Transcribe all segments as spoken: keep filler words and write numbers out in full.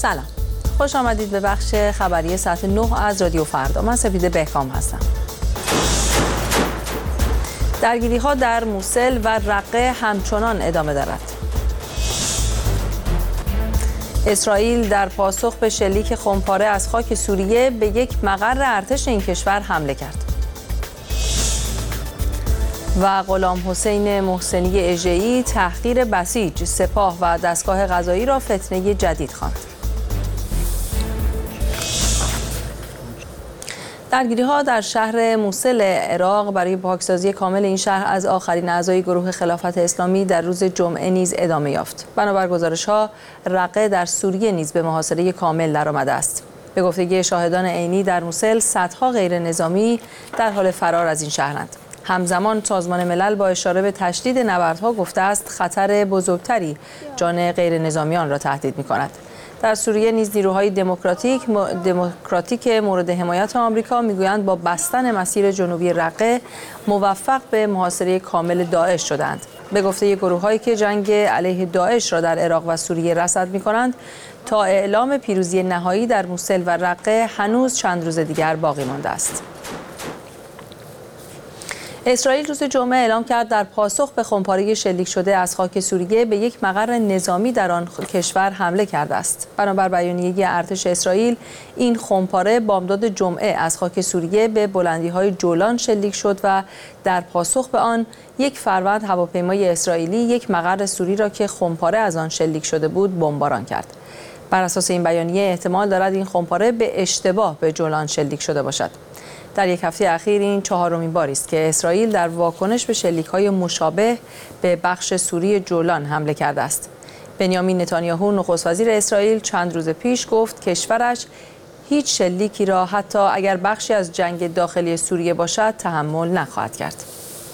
سلام، خوش آمدید به بخش خبری ساعت نه از رادیو فردا. من سپیده بهکام هستم. درگیری‌ها در موسل و رقه همچنان ادامه دارد. اسرائیل در پاسخ به شلیک خمپاره از خاک سوریه به یک مقر ارتش این کشور حمله کرد. و غلام حسین محسنی اژه‌ای تحقیر بسیج، سپاه و دستگاه قضایی را فتنه جدید خواند. درگیری‌ها در شهر موسل عراق برای پاکسازی کامل این شهر از آخرین اعضای گروه خلافت اسلامی در روز جمعه نیز ادامه یافت. بنابر گزارش‌ها، رقه در سوریه نیز به محاصره کامل درآمده است. به گفته شاهدان عینی در موسل، صدها غیر نظامی در حال فرار از این شهرند. همزمان سازمان ملل با اشاره به تشدید نبردها گفته است خطر بزرگتری جان غیر نظامیان را تهدید می‌کند. در سوریه نیز نیروهای دموکراتیک دموکراتیک مورد حمایت آمریکا میگویند با بستن مسیر جنوبی رقه موفق به محاصره کامل داعش شدند. به گفته گروه‌هایی که جنگ علیه داعش را در عراق و سوریه رصد می‌کنند، تا اعلام پیروزی نهایی در موسل و رقه هنوز چند روز دیگر باقی مانده است. اسرائیل روز جمعه اعلام کرد در پاسخ به خمپاره شلیک شده از خاک سوریه به یک مقر نظامی در آن کشور حمله کرده است. بنابر بیانیه ارتش اسرائیل، این خمپاره بامداد جمعه از خاک سوریه به بلندی‌های جولان شلیک شد و در پاسخ به آن یک فروند هواپیمای اسرائیلی یک مقر سوری را که خمپاره از آن شلیک شده بود بمباران کرد. بر اساس این بیانیه احتمال دارد این خمپاره به اشتباه به جولان شلیک شده باشد. در یک هفته اخیر این چهارمین باری است که اسرائیل در واکنش به شلیک‌های مشابه به بخش سوری جولان حمله کرده است. بنیامین نتانیاهو نخست وزیر اسرائیل چند روز پیش گفت کشورش هیچ شلیکی را حتی اگر بخشی از جنگ داخلی سوریه باشد تحمل نخواهد کرد.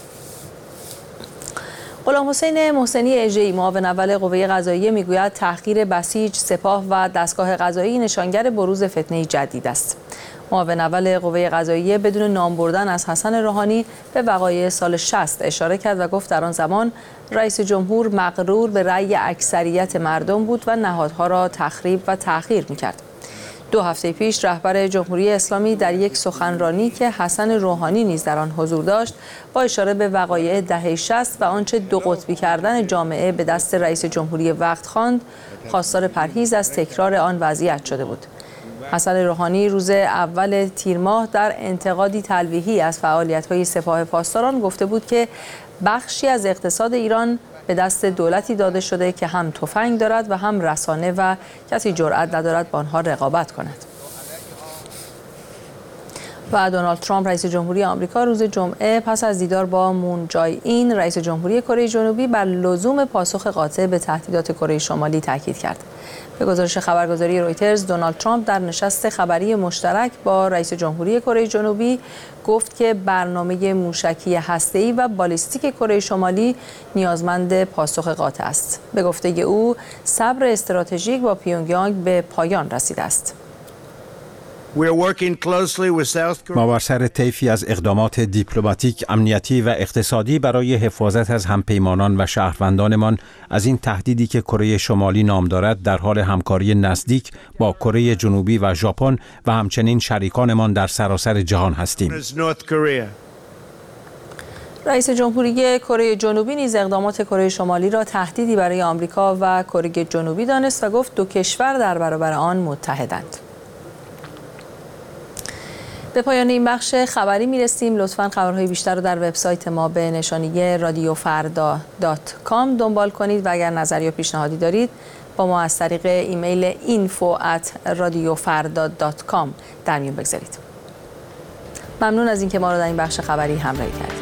غلام حسین محسنی اژه‌ای معاون اول قوه قضاییه میگوید تحقیر بسیج، سپاه و دستگاه قضایی نشانگر بروز فتنه جدید است. معاون اول قوه قضاییه بدون نام بردن از حسن روحانی به وقایع سال شصت اشاره کرد و گفت در آن زمان رئیس جمهور مغرور به رأی اکثریت مردم بود و نهادها را تخریب و تحقیر می‌کرد. دو هفته پیش رهبر جمهوری اسلامی در یک سخنرانی که حسن روحانی نیز در آن حضور داشت، با اشاره به وقایع دهه شصت و آنچه دو قطبی کردن جامعه به دست رئیس جمهوری وقت خواند، خواستار پرهیز از تکرار آن وضعیت شده بود. حسن روحانی روز اول تیر ماه در انتقادی تلویحی از فعالیت‌های سپاه پاسداران گفته بود که بخشی از اقتصاد ایران به دست دولتی داده شده که هم تفنگ دارد و هم رسانه و کسی جرئت ندارد با آنها رقابت کند. و دونالد ترامپ رئیس جمهوری آمریکا روز جمعه پس از دیدار با مون جای این رئیس جمهوری کره جنوبی بر لزوم پاسخ قاطع به تهدیدات کره شمالی تاکید کرد. به گزارش خبرگزاری رویترز، دونالد ترامپ در نشست خبری مشترک با رئیس جمهوری کره جنوبی گفت که برنامه موشکی هسته‌ای و بالیستیک کره شمالی نیازمند پاسخ قاطع است. به گفته او، صبر استراتژیک با پیونگیانگ به پایان رسیده است. ما بر سر طیفی از اقدامات دیپلماتیک، امنیتی و اقتصادی برای حفاظت از همپیمانان و شهروندانمان از این تهدیدی که کره شمالی نام دارد در حال همکاری نزدیک با کره جنوبی و ژاپن و همچنین شریکانمان در سراسر جهان هستیم. رئیس جمهوری کره جنوبی نیز اقدامات کره شمالی را تهدیدی برای آمریکا و کره جنوبی دانست و گفت دو کشور در برابر آن متحدند. به پایان این بخش خبری میرسیم. لطفاً خبرهای بیشتر رو در وبسایت ما به نشانی رادیو فردا دات کام دنبال کنید و اگر نظر یا پیشنهادی دارید با ما از طریق ایمیل اینفو ات رادیو فردا دات کام در میون بگذارید. ممنون از اینکه ما رو در این بخش خبری همراهی کردید.